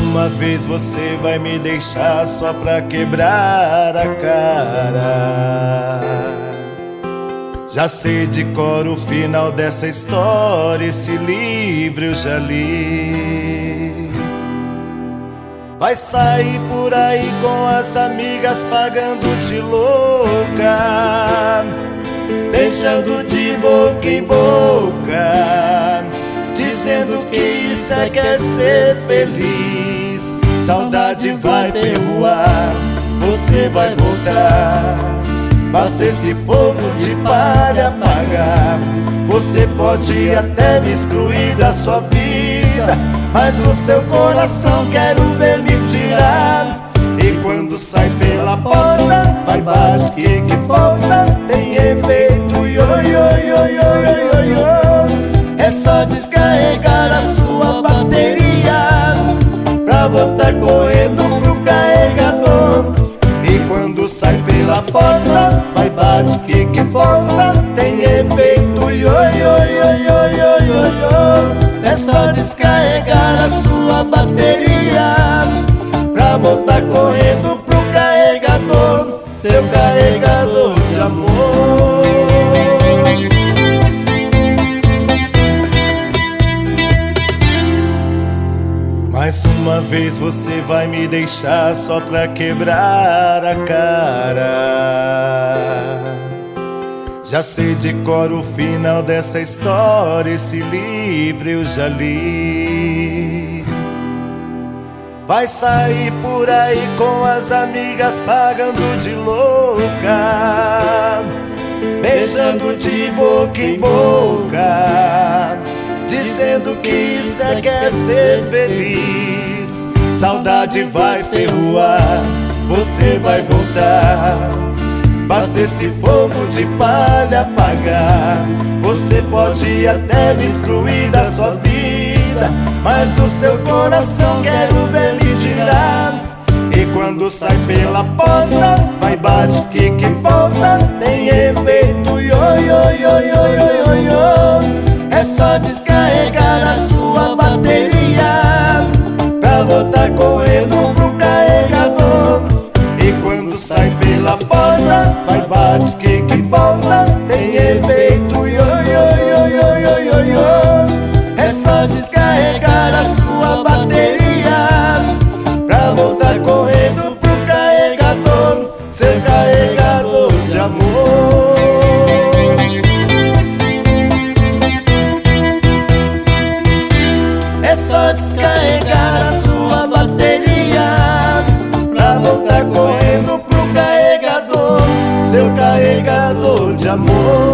uma vez você vai me deixar só pra quebrar a cara. Já sei de cor o final dessa história, esse livro eu já li. Vai sair por aí com as amigas pagando de louca, beijando de boca em boca, dizendo que isso é que é ser feliz. Saudade vai ferroar, você vai voltar, basta esse fogo de palha apagar. Você pode até me excluir da sua vida, mas do seu coração quero ver me tirar. E quando sai pela porta, vai bate que importa, tem efeito ioiô. É só descarregar a sua bateria pra voltar correndo pro carregador. E quando sai pela porta, vai bate que importa, tem efeito ioiô. É só descarregar a sua bateria pra voltar correndo pro carregador, seu carregador de amor. Mais uma vez você vai me deixar só pra quebrar a cara. Já sei de cor o final dessa história, esse livro eu já li. Vai sair por aí com as amigas pagando de louca, beijando de boca em boca, dizendo que isso é que é ser feliz. Saudade vai ferroar, você vai voltar, basta esse fogo de palha apagar. Você pode até me excluir da sua vida, mas do seu coração quero ver me tirar. E quando sai pela porta, vai bate que importa, tem efeito ioiô. É só descarregar a sua bateria pra voltar correndo pro carregador. E quando sai pela porta, vai bate que importa, tem efeito ioiô. É só descarregar a sua bateria pra voltar correndo pro carregador, seu carregador de amor. É só descarregar a sua bateria pra voltar correndo pro carregador, seu carregador de amor.